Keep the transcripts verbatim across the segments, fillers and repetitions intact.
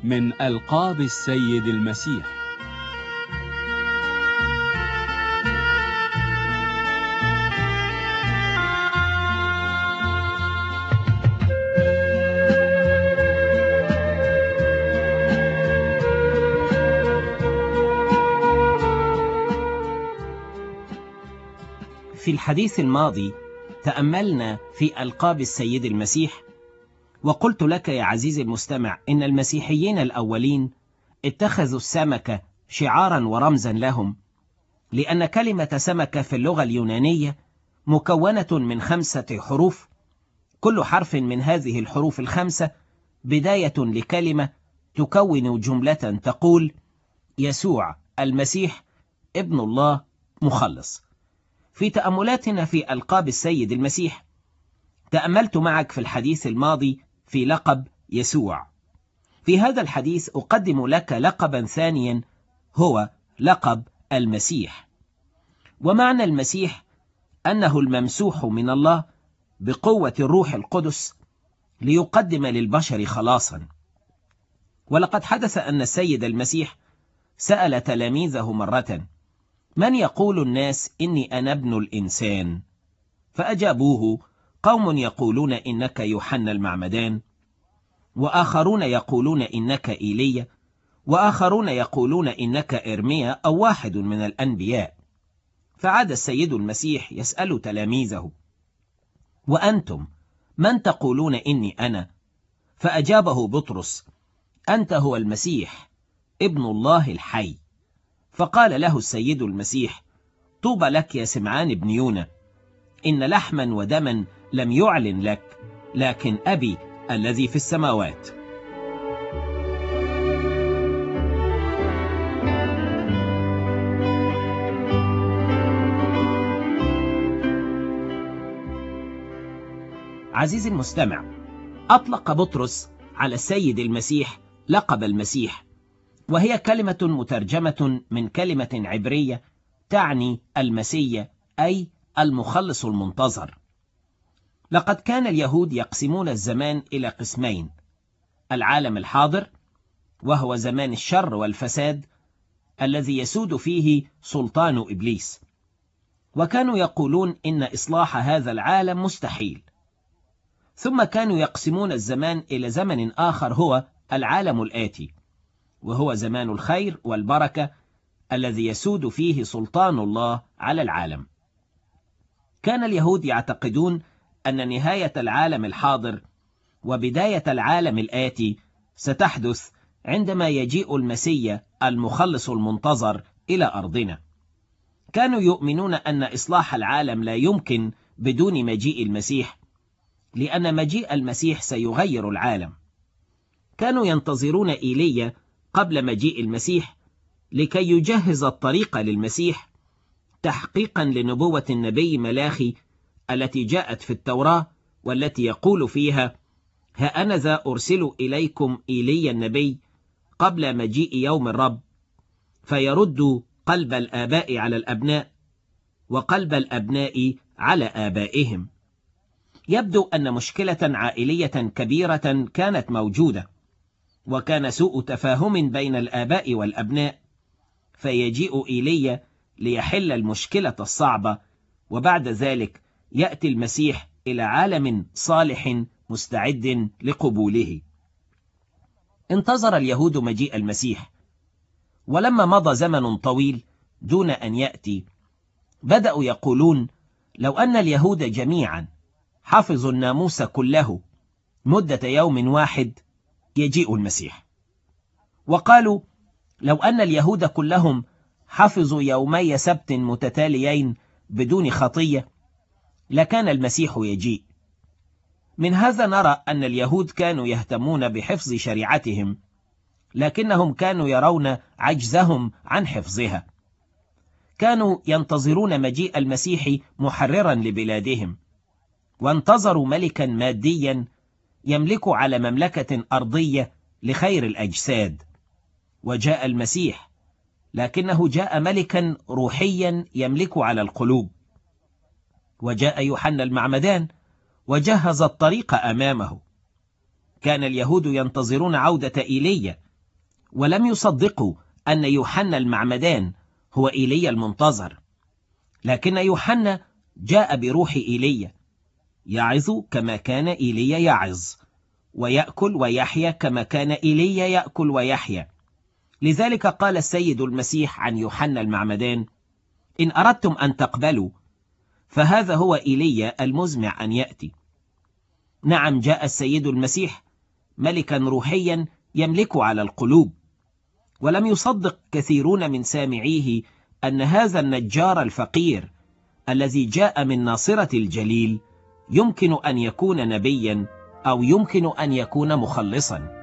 من ألقاب السيد المسيح. في الحديث الماضي تأملنا في ألقاب السيد المسيح، وقلت لك يا عزيزي المستمع إن المسيحيين الأولين اتخذوا السمكة شعارا ورمزا لهم، لأن كلمة سمكة في اللغة اليونانية مكونة من خمسة حروف، كل حرف من هذه الحروف الخمسة بداية لكلمة تكون جملة تقول يسوع المسيح ابن الله مخلص. في تأملاتنا في ألقاب السيد المسيح تأملت معك في الحديث الماضي في لقب يسوع. في هذا الحديث أقدم لك لقبا ثانيا هو لقب المسيح. ومعنى المسيح أنه الممسوح من الله بقوة الروح القدس ليقدم للبشر خلاصا. ولقد حدث أن السيد المسيح سأل تلاميذه مرة: من يقول الناس إني أنا ابن الإنسان؟ فأجابوه: قوم يقولون إنك يوحنا المعمدان، وآخرون يقولون إنك إيليا، وآخرون يقولون إنك إرميا أو واحد من الأنبياء. فعاد السيد المسيح يسأل تلاميذه: وأنتم من تقولون إني أنا؟ فأجابه بطرس: أنت هو المسيح ابن الله الحي. فقال له السيد المسيح: طوبى لك يا سمعان بن يونا، إن لحما ودما لم يعلن لك، لكن أبي الذي في السماوات. عزيزي المستمع، أطلق بطرس على السيد المسيح لقب المسيح، وهي كلمة مترجمة من كلمة عبرية تعني المسيا، أي المخلص المنتظر. لقد كان اليهود يقسمون الزمان إلى قسمين: العالم الحاضر، وهو زمان الشر والفساد الذي يسود فيه سلطان إبليس، وكانوا يقولون إن إصلاح هذا العالم مستحيل. ثم كانوا يقسمون الزمان إلى زمن آخر هو العالم الآتي، وهو زمان الخير والبركة الذي يسود فيه سلطان الله على العالم. كان اليهود يعتقدون أن نهاية العالم الحاضر وبداية العالم الآتي ستحدث عندما يجيء المسيا المخلص المنتظر إلى أرضنا. كانوا يؤمنون أن إصلاح العالم لا يمكن بدون مجيء المسيح، لأن مجيء المسيح سيغير العالم. كانوا ينتظرون إيليا قبل مجيء المسيح لكي يجهز الطريق للمسيح، تحقيقا لنبوة النبي ملاخي التي جاءت في التوراة، والتي يقول فيها: ها أنا ذا أرسل إليكم إيليا النبي قبل مجيء يوم الرب، فيرد قلب الآباء على الأبناء وقلب الأبناء على آبائهم. يبدو أن مشكلة عائلية كبيرة كانت موجودة، وكان سوء تفاهم بين الآباء والأبناء، فيجيء إيليا ليحل المشكلة الصعبة، وبعد ذلك يأتي المسيح إلى عالم صالح مستعد لقبوله. انتظر اليهود مجيء المسيح، ولما مضى زمن طويل دون أن يأتي، بدأوا يقولون: لو أن اليهود جميعا حفظوا الناموس كله مدة يوم واحد يجيء المسيح. وقالوا: لو أن اليهود كلهم حفظوا يومي سبت متتاليين بدون خطية لكان المسيح يجيء. من هذا نرى أن اليهود كانوا يهتمون بحفظ شريعتهم، لكنهم كانوا يرون عجزهم عن حفظها. كانوا ينتظرون مجيء المسيح محررا لبلادهم، وانتظروا ملكا ماديا يملك على مملكة أرضية لخير الأجساد. وجاء المسيح، لكنه جاء ملكا روحيا يملك على القلوب. وجاء يوحنا المعمدان وجهز الطريق أمامه. كان اليهود ينتظرون عودة إيليا ولم يصدقوا أن يوحنا المعمدان هو إيليا المنتظر، لكن يوحنا جاء بروح إيليا، يعظ كما كان إيليا يعظ، ويأكل ويحيا كما كان إيليا يأكل ويحيا. لذلك قال السيد المسيح عن يوحنا المعمدان: إن أردتم أن تقبلوا فهذا هو إيليا المزمع أن يأتي. نعم، جاء السيد المسيح ملكا روحيا يملك على القلوب، ولم يصدق كثيرون من سامعيه أن هذا النجار الفقير الذي جاء من ناصرة الجليل يمكن أن يكون نبيا أو يمكن أن يكون مخلصا.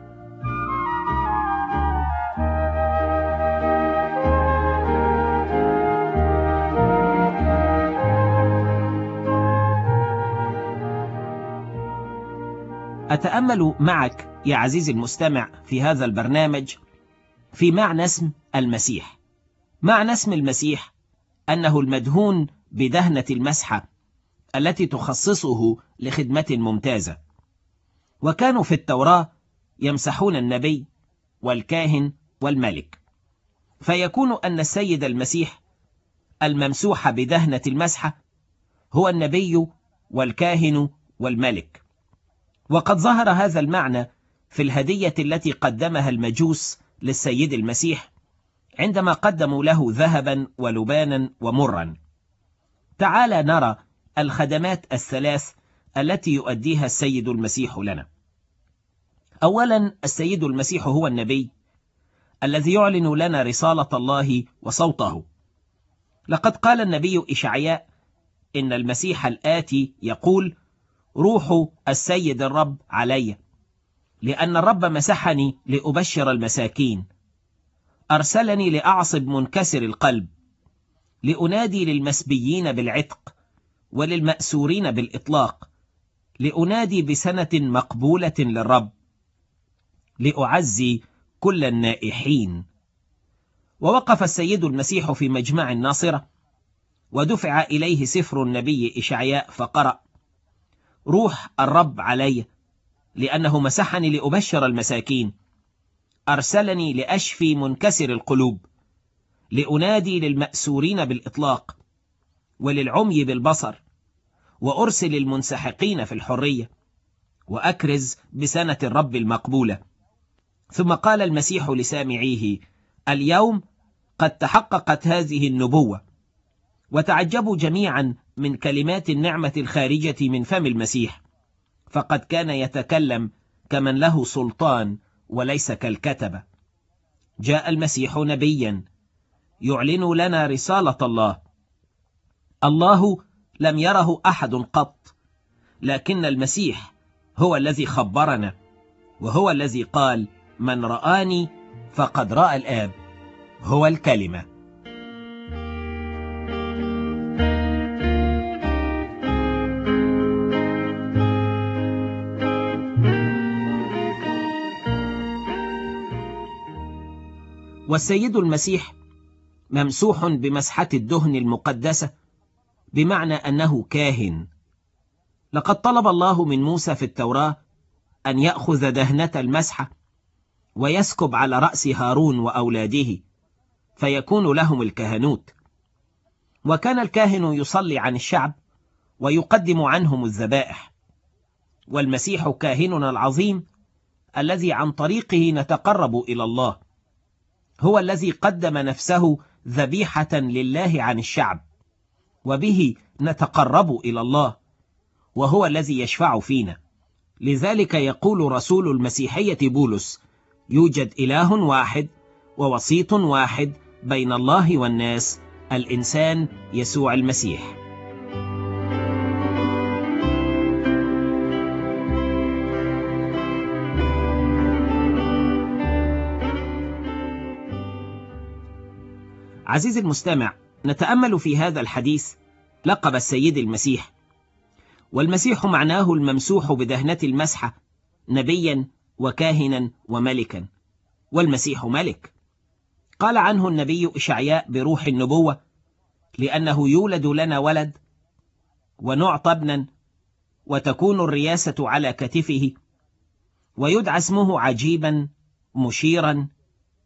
أتأمل معك يا عزيزي المستمع في هذا البرنامج في معنى اسم المسيح. معنى اسم المسيح أنه المدهون بدهنة المسحة التي تخصصه لخدمة ممتازة. وكانوا في التوراة يمسحون النبي والكاهن والملك، فيكون أن السيد المسيح الممسوح بدهنة المسحة هو النبي والكاهن والملك. وقد ظهر هذا المعنى في الهدية التي قدمها المجوس للسيد المسيح عندما قدموا له ذهبا ولبانا ومرا. تعال نرى الخدمات الثلاث التي يؤديها السيد المسيح لنا. أولا، السيد المسيح هو النبي الذي يعلن لنا رسالة الله وصوته. لقد قال النبي إشعياء إن المسيح الآتي يقول: روح السيد الرب علي، لأن الرب مسحني لأبشر المساكين، أرسلني لأعصب منكسر القلب، لأنادي للمسبيين بالعتق وللمأسورين بالإطلاق، لأنادي بسنة مقبولة للرب، لأعزي كل النائحين. ووقف السيد المسيح في مجمع الناصرة، ودفع إليه سفر النبي إشعياء فقرأ: روح الرب علي، لأنه مسحني لأبشر المساكين، أرسلني لأشفي منكسر القلوب، لأنادي للمأسورين بالإطلاق وللعمي بالبصر، وأرسل المنسحقين في الحرية، وأكرز بسنة الرب المقبولة. ثم قال المسيح لسامعيه: اليوم قد تحققت هذه النبوة. وتعجبوا جميعا من كلمات النعمة الخارجة من فم المسيح، فقد كان يتكلم كمن له سلطان وليس كالكتبة. جاء المسيح نبيا يعلن لنا رسالة الله. الله لم يره أحد قط، لكن المسيح هو الذي خبرنا، وهو الذي قال: من رآني فقد رأى الآب، هو الكلمة. والسيد المسيح ممسوح بمسحة الدهن المقدسة، بمعنى أنه كاهن. لقد طلب الله من موسى في التوراة أن يأخذ دهنة المسحة ويسكب على رأس هارون وأولاده فيكون لهم الكهنوت. وكان الكاهن يصلي عن الشعب ويقدم عنهم الذبائح. والمسيح كاهننا العظيم الذي عن طريقه نتقرب إلى الله، هو الذي قدم نفسه ذبيحة لله عن الشعب، وبه نتقرب إلى الله، وهو الذي يشفع فينا. لذلك يقول رسول المسيحية بولس: يوجد إله واحد ووسيط واحد بين الله والناس، الإنسان يسوع المسيح. عزيزي المستمع، نتأمل في هذا الحديث لقب السيد المسيح. والمسيح معناه الممسوح بدهنة المسحة، نبيا وكاهنا وملكا. والمسيح ملك. قال عنه النبي إشعياء بروح النبوة: لأنه يولد لنا ولد ونعطى ابنا، وتكون الرياسة على كتفه، ويدعى اسمه عجيبا، مشيرا،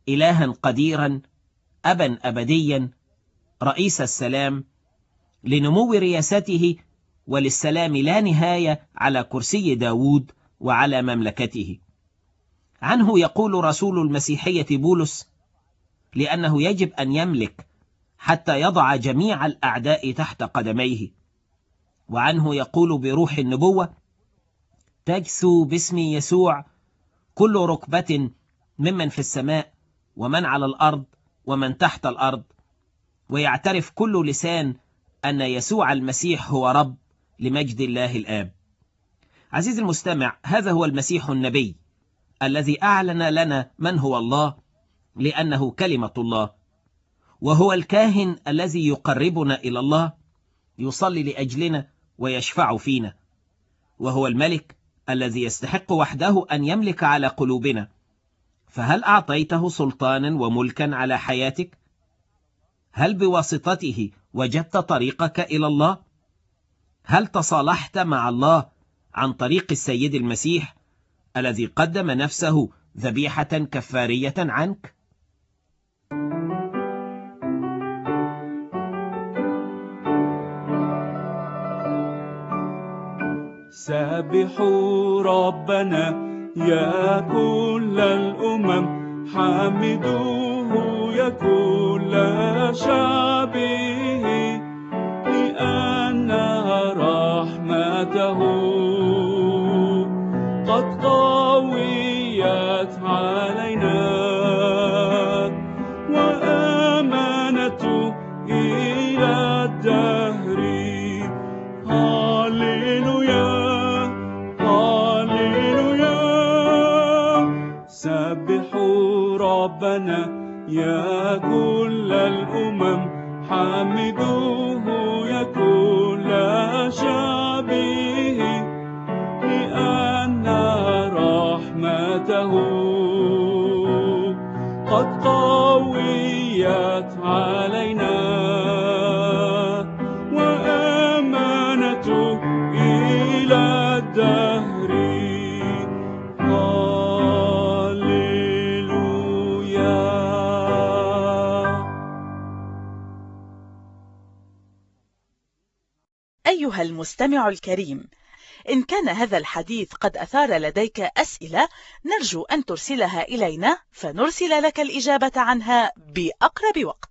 إلها قديرا، أبا أبديا، رئيس السلام، لنمو رياسته وللسلام لا نهاية على كرسي داود وعلى مملكته. عنه يقول رسول المسيحية بولس: لأنه يجب أن يملك حتى يضع جميع الأعداء تحت قدميه. وعنه يقول بروح النبوة: تجثو باسم يسوع كل ركبة ممن في السماء ومن على الأرض ومن تحت الأرض، ويعترف كل لسان أن يسوع المسيح هو رب، لمجد الله الآب. عزيزي المستمع، هذا هو المسيح النبي الذي أعلن لنا من هو الله، لأنه كلمة الله، وهو الكاهن الذي يقربنا إلى الله، يصلي لأجلنا ويشفع فينا، وهو الملك الذي يستحق وحده أن يملك على قلوبنا. فهل أعطيته سلطانا وملكا على حياتك؟ هل بواسطته وجدت طريقك إلى الله؟ هل تصالحت مع الله عن طريق السيد المسيح الذي قدم نفسه ذبيحة كفارية عنك؟ سبحوا ربنا يا كل الأمم، حمدوه يا كل شعبه، لأن رحمته قد قويت علينا، وأمانته إلى الدهر. هاليلويا هاليلويا. سبحوا ربنا يا كل الأمم، حمدوه يا كل شعبه، لأن رحمته قد قويت علينا، وأمانته إلى الدهر. هاليلويا. أيها المستمع الكريم، إن كان هذا الحديث قد أثار لديك أسئلة، نرجو أن ترسلها إلينا فنرسل لك الإجابة عنها بأقرب وقت.